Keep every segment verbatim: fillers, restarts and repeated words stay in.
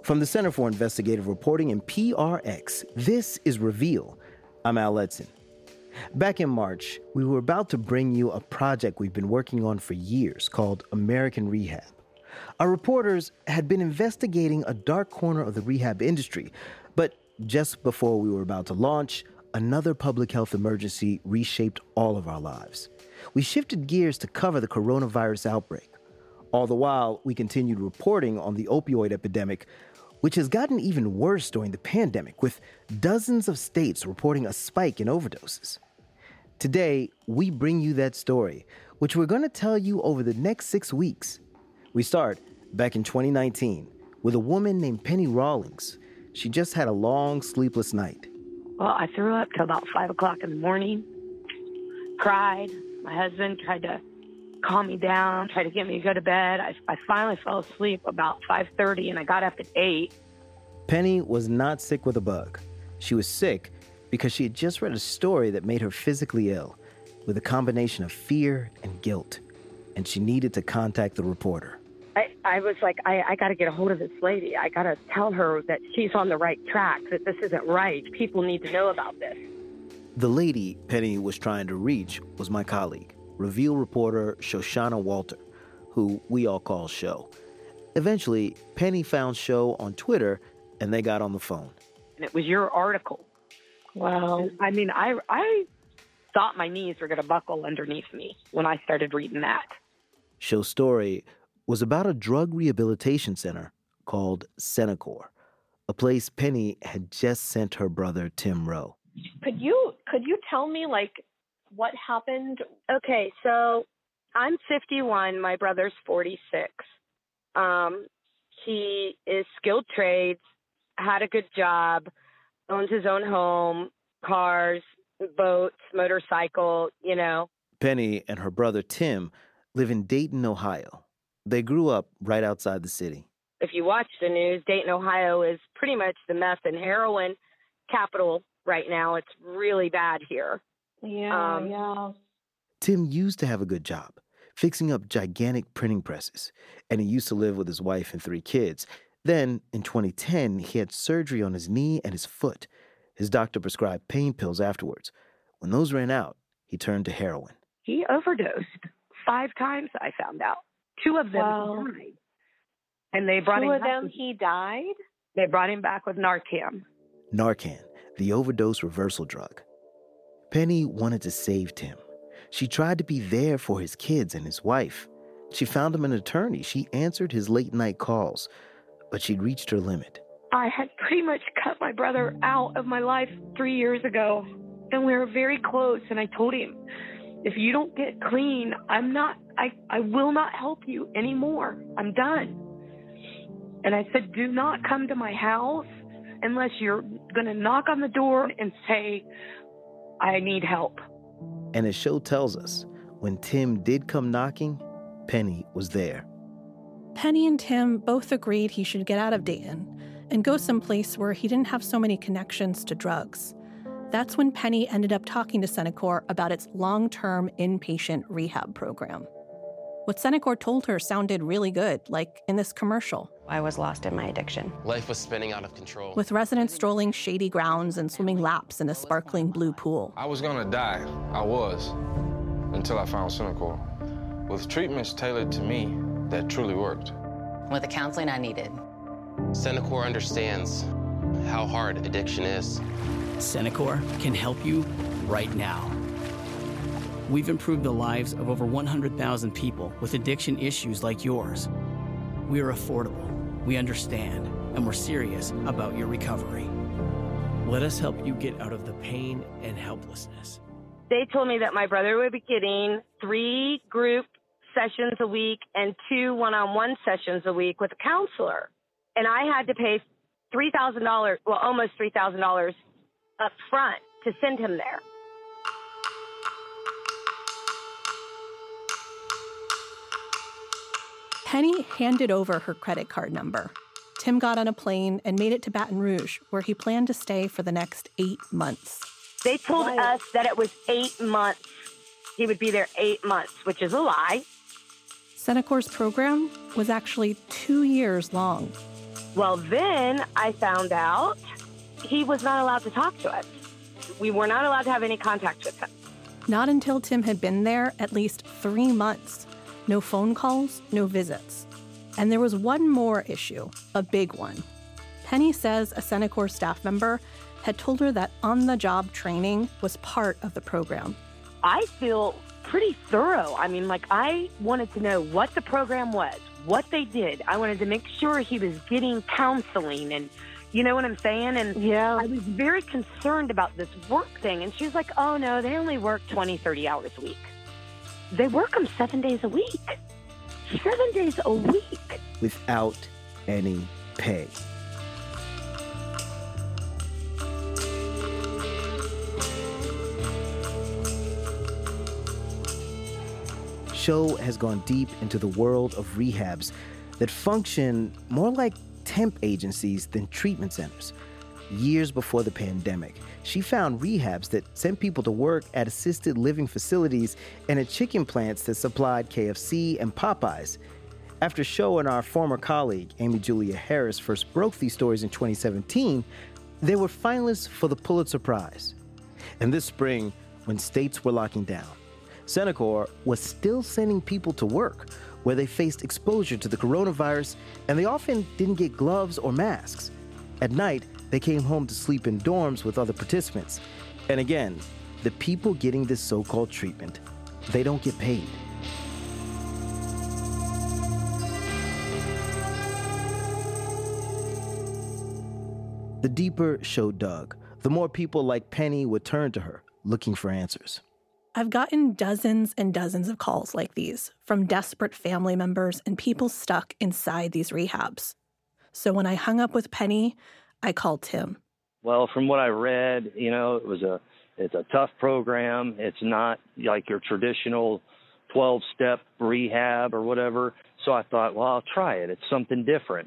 From the Center for Investigative Reporting and P R X, this is Reveal. I'm Al Letson. Back in March, we were about to bring you a project we've been working on for years called American Rehab. Our reporters had been investigating a dark corner of the rehab industry, but just before we were about to launch, another public health emergency reshaped all of our lives. We shifted gears to cover the coronavirus outbreak. All the while, we continued reporting on the opioid epidemic, which has gotten even worse during the pandemic, with dozens of states reporting a spike in overdoses. Today, we bring you that story, which we're going to tell you over the next six weeks. We start back in twenty nineteen with a woman named Penny Rawlings. She just had a long, sleepless night. Well, I threw up till about five o'clock in the morning, cried. My husband tried to calm me down, tried to get me to go to bed. I, I finally fell asleep about five thirty, and I got up at eight. Penny was not sick with a bug. She was sick because she had just read a story that made her physically ill, with a combination of fear and guilt, and she needed to contact the reporter. I, I was like, I, I got to get a hold of this lady. I got to tell her that she's on the right track, that this isn't right. People need to know about this. The lady Penny was trying to reach was my colleague, Reveal reporter Shoshana Walter, who we all call Sho. Eventually, Penny found Sho on Twitter, and they got on the phone. And it was your article. Wow. I mean, I, I thought my knees were going to buckle underneath me when I started reading that. Sho's story was about a drug rehabilitation center called Centocor, a place Penny had just sent her brother Tim Rowe. Could you could you tell me, like, what happened? Okay, so I'm fifty-one. My brother's forty-six. Um, he is skilled trades, had a good job, owns his own home, cars, boats, motorcycle, you know. Penny and her brother Tim live in Dayton, Ohio. They grew up right outside the city. If you watch the news, Dayton, Ohio is pretty much the meth and heroin capital right now. It's really bad here. Yeah, um, yeah. Tim used to have a good job, fixing up gigantic printing presses, and he used to live with his wife and three kids. Then, in twenty ten, he had surgery on his knee and his foot. His doctor prescribed pain pills afterwards. When those ran out, he turned to heroin. He overdosed five times, I found out. Two of them Wow. died. And they brought Two him of back them, with, he died? They brought him back with Narcan. Narcan, the overdose reversal drug. Penny wanted to save Tim. She tried to be there for his kids and his wife. She found him an attorney. She answered his late-night calls, but she'd reached her limit. I had pretty much cut my brother out of my life three years ago, and we were very close, and I told him, if you don't get clean, I'm not, I, I will not help you anymore. I'm done. And I said, do not come to my house unless you're going to knock on the door and say, I need help. And as Sho tells us, when Tim did come knocking, Penny was there. Penny and Tim both agreed he should get out of Dayton and go someplace where he didn't have so many connections to drugs. That's when Penny ended up talking to Centocor about its long-term inpatient rehab program. What Centocor told her sounded really good, like in this commercial. I was lost in my addiction. Life was spinning out of control. With residents strolling shady grounds and swimming laps in a sparkling blue pool. I was gonna die. I was. Until I found Centocor. With treatments tailored to me that truly worked. With the counseling I needed. Centocor understands how hard addiction is. Centocor can help you right now. We've improved the lives of over one hundred thousand people with addiction issues like yours. We are affordable, we understand, and we're serious about your recovery. Let us help you get out of the pain and helplessness. They told me that my brother would be getting three group sessions a week and two one-on-one sessions a week with a counselor. And I had to pay three thousand dollars, well, almost three thousand dollars up front to send him there. Penny handed over her credit card number. Tim got on a plane and made it to Baton Rouge, where he planned to stay for the next eight months. They told us that it was eight months. He would be there eight months, which is a lie. Centocor's program was actually two years long. Well, then I found out he was not allowed to talk to us. We were not allowed to have any contact with him. Not until Tim had been there at least three months. No phone calls, no visits. And there was one more issue, a big one. Penny says a Senecor staff member had told her that on-the-job training was part of the program. I feel pretty thorough. I mean, like, I wanted to know what the program was, what they did. I wanted to make sure he was getting counseling and, you know what I'm saying? And yeah. I was very concerned about this work thing. And she was like, oh, no, they only work twenty, thirty hours a week. They work them seven days a week. Seven days a week. Without any pay. Show has gone deep into the world of rehabs that function more like temp agencies than treatment centers. Years before the pandemic, she found rehabs that sent people to work at assisted living facilities and at chicken plants that supplied K F C and Popeyes. After Show and our former colleague, Amy Julia Harris, first broke these stories in twenty seventeen, they were finalists for the Pulitzer Prize. And this spring, when states were locking down, Senecor was still sending people to work where they faced exposure to the coronavirus, and they often didn't get gloves or masks. At night, they came home to sleep in dorms with other participants. And again, the people getting this so-called treatment, they don't get paid. The deeper Show dug, the more people like Penny would turn to her, looking for answers. I've gotten dozens and dozens of calls like these from desperate family members and people stuck inside these rehabs. So when I hung up with Penny, I called Tim. Well, from what I read, you know, it was a it's a tough program. It's not like your traditional twelve-step rehab or whatever. So I thought, well, I'll try it. It's something different.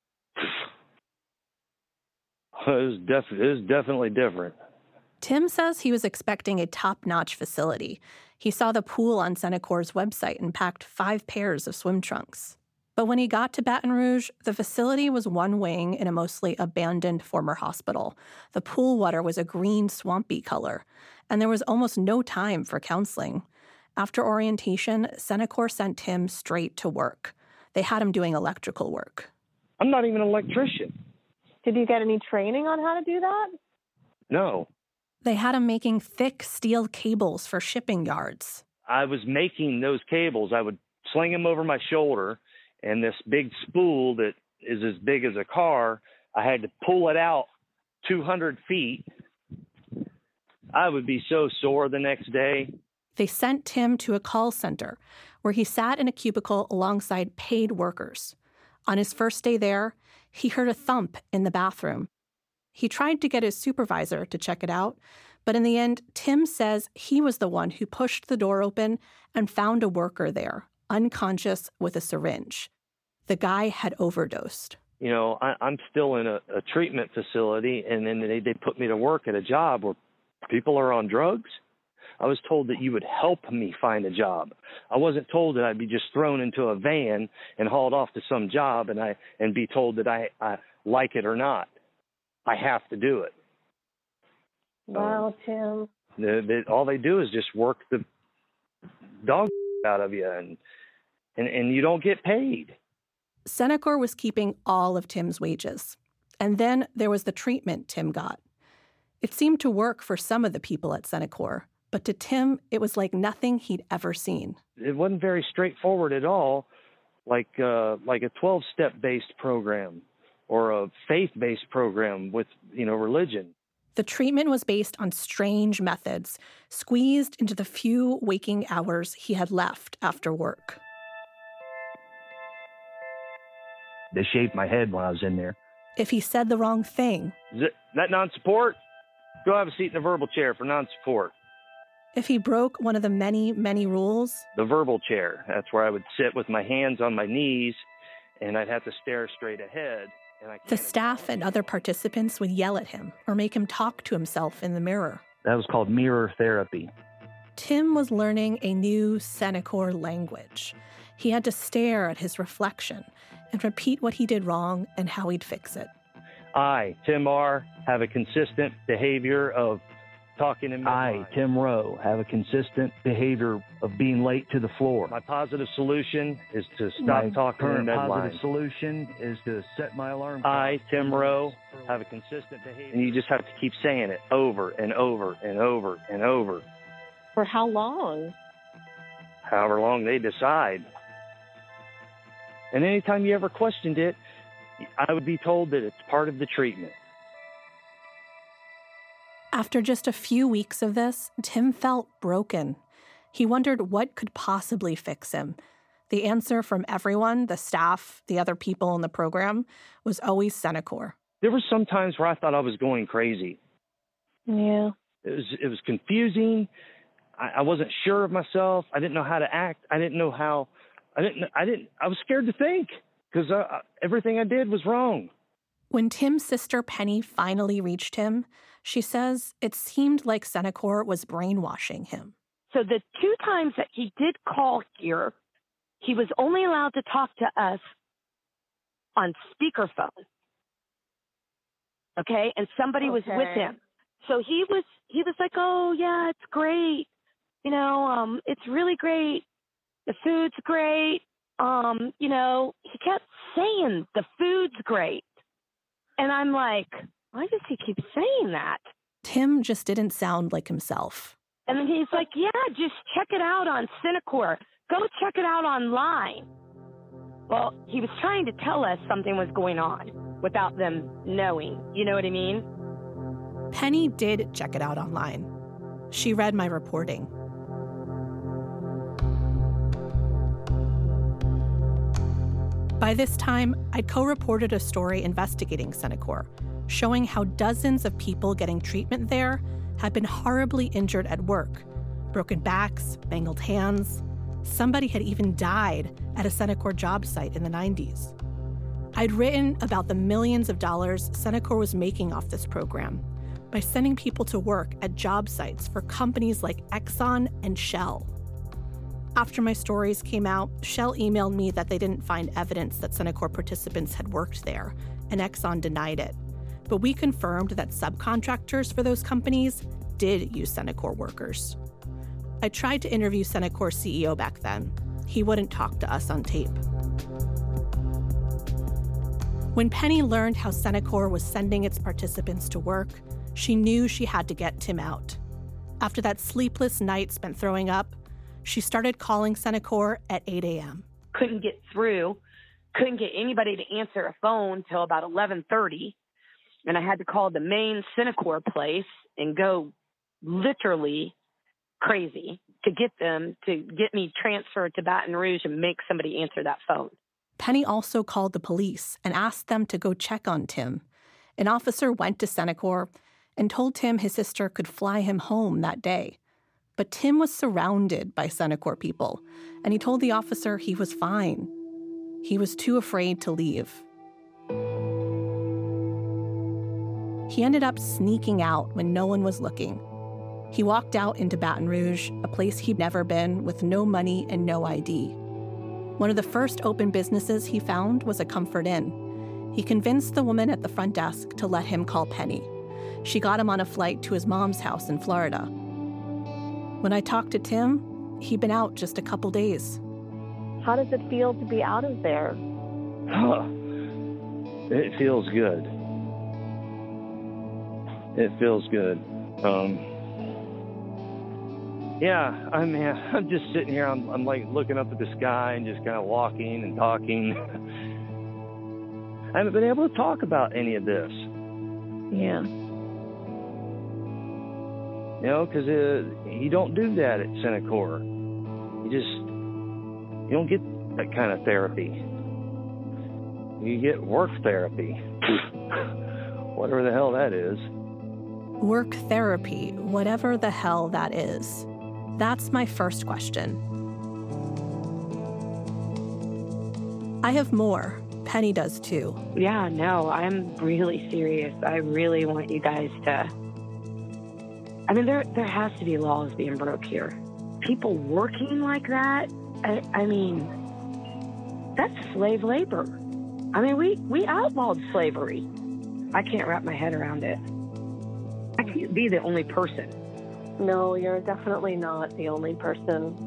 It was, def- it was definitely different. Tim says he was expecting a top-notch facility. He saw the pool on Senecor's website and packed five pairs of swim trunks. But when he got to Baton Rouge, the facility was one wing in a mostly abandoned former hospital. The pool water was a green, swampy color, and there was almost no time for counseling. After orientation, Senecor sent Tim straight to work. They had him doing electrical work. I'm not even an electrician. Did you get any training on how to do that? No. They had him making thick steel cables for shipping yards. I was making those cables. I would sling them over my shoulder, and this big spool that is as big as a car, I had to pull it out two hundred feet. I would be so sore the next day. They sent Tim to a call center where he sat in a cubicle alongside paid workers. On his first day there, he heard a thump in the bathroom. He tried to get his supervisor to check it out, but in the end, Tim says he was the one who pushed the door open and found a worker there, unconscious with a syringe. The guy had overdosed. You know, I, I'm still in a, a treatment facility, and then they, they put me to work at a job where people are on drugs. I was told that you would help me find a job. I wasn't told that I'd be just thrown into a van and hauled off to some job and I and be told that I, I like it or not. I have to do it. Wow, Tim. The, the, all they do is just work the dog out of you, and, and, and you don't get paid. Senecor was keeping all of Tim's wages. And then there was the treatment Tim got. It seemed to work for some of the people at Senecor, but to Tim, it was like nothing he'd ever seen. It wasn't very straightforward at all, like uh, like a twelve-step based program or a faith-based program with, you know, religion. The treatment was based on strange methods, squeezed into the few waking hours he had left after work. They shaved my head when I was in there. If he said the wrong thing. Is it, that non-support? Go have a seat in the verbal chair for non-support. If he broke one of the many, many rules. The verbal chair. That's where I would sit with my hands on my knees, and I'd have to stare straight ahead. The staff and other participants would yell at him or make him talk to himself in the mirror. That was called mirror therapy. Tim was learning a new Senecor language. He had to stare at his reflection, and repeat what he did wrong and how he'd fix it. I, Tim R., have a consistent behavior of talking in my I, mind. Tim Rowe, have a consistent behavior of being late to the floor. My positive solution is to stop my talking in current Medline. positive solution is to set my alarm clock. I, Tim Rowe, have a consistent behavior. And you just have to keep saying it over and over and over and over. For how long? However long they decide. And anytime you ever questioned it, I would be told that it's part of the treatment. After just a few weeks of this, Tim felt broken. He wondered what could possibly fix him. The answer from everyone, the staff, the other people in the program, was always Senecor. There were some times where I thought I was going crazy. Yeah. It was it was confusing. I, I wasn't sure of myself. I didn't know how to act. I didn't know how. I didn't. I didn't. I was scared to think because uh, everything I did was wrong. When Tim's sister Penny finally reached him, she says it seemed like Senecor was brainwashing him. So the two times that he did call here, he was only allowed to talk to us on speakerphone. Okay? And somebody okay. was with him. So he was he was like, oh, yeah, it's great. You know, um, it's really great. The food's great. Um, you know, he kept saying the food's great. And I'm like, why does he keep saying that? Tim just didn't sound like himself. And then he's like, yeah, just check it out on Senecor. Go check it out online. Well, he was trying to tell us something was going on without them knowing. You know what I mean? Penny did check it out online. She read my reporting. By this time, I'd co-reported a story investigating Senecor, showing how dozens of people getting treatment there had been horribly injured at work. Broken backs, mangled hands. Somebody had even died at a Senecor job site in the nineties. I'd written about the millions of dollars Senecor was making off this program by sending people to work at job sites for companies like Exxon and Shell. After my stories came out, Shell emailed me that they didn't find evidence that Senecor participants had worked there, and Exxon denied it. But we confirmed that subcontractors for those companies did use Senecor workers. I tried to interview Senecor's C E O back then. He wouldn't talk to us on tape. When Penny learned how Senecor was sending its participants to work, she knew she had to get Tim out. After that sleepless night spent throwing up, she started calling Senecor at eight a.m. Couldn't get through. Couldn't get anybody to answer a phone till about eleven thirty. And I had to call the main Senecor place and go literally crazy to get them to get me transferred to Baton Rouge and make somebody answer that phone. Penny also called the police and asked them to go check on Tim. An officer went to Senecor and told Tim his sister could fly him home that day. But Tim was surrounded by Senecor people, and he told the officer he was fine. He was too afraid to leave. He ended up sneaking out when no one was looking. He walked out into Baton Rouge, a place he'd never been, with no money and no I D. One of the first open businesses he found was a Comfort Inn. He convinced the woman at the front desk to let him call Penny. She got him on a flight to his mom's house in Florida. When I talked to Tim, he'd been out just a couple days. How does it feel to be out of there? Huh. It feels good. It feels good. Um, yeah, I mean, I'm just sitting here. I'm, I'm like looking up at the sky and just kind of walking and talking. I haven't been able to talk about any of this. Yeah. You know, because uh, you don't do that at Senecor. You just, you don't get that kind of therapy. You get work therapy. Whatever the hell that is. Work therapy, whatever the hell that is. That's my first question. I have more. Penny does too. Yeah, no, I'm really serious. I really want you guys to... I mean, there there has to be laws being broke here. People working like that, I, I mean, that's slave labor. I mean, we, we outlawed slavery. I can't wrap my head around it. I can't be the only person. No, you're definitely not the only person.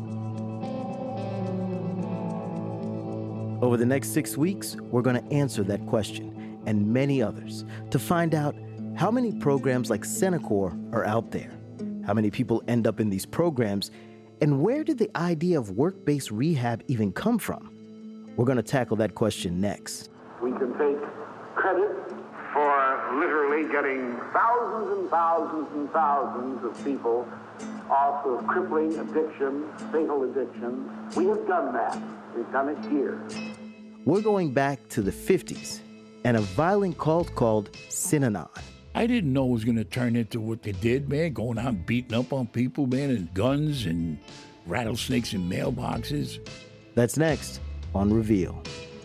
Over the next six weeks, we're going to answer that question and many others to find out how many programs like Centocor are out there, how many people end up in these programs, and where did the idea of work-based rehab even come from? We're going to tackle that question next. We can take credit for literally getting thousands and thousands and thousands of people off of crippling addiction, fatal addiction. We have done that. We've done it here. We're going back to the fifties and a violent cult called Synanon. I didn't know it was going to turn into what they did, man, going out beating up on people, man, and guns and rattlesnakes in mailboxes. That's next on Reveal.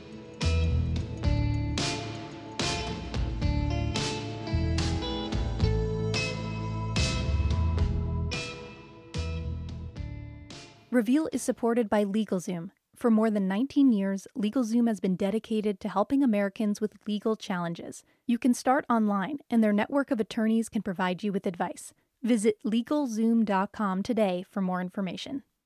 Reveal is supported by LegalZoom. For more than nineteen years, LegalZoom has been dedicated to helping Americans with legal challenges. You can start online, and their network of attorneys can provide you with advice. Visit LegalZoom dot com today for more information.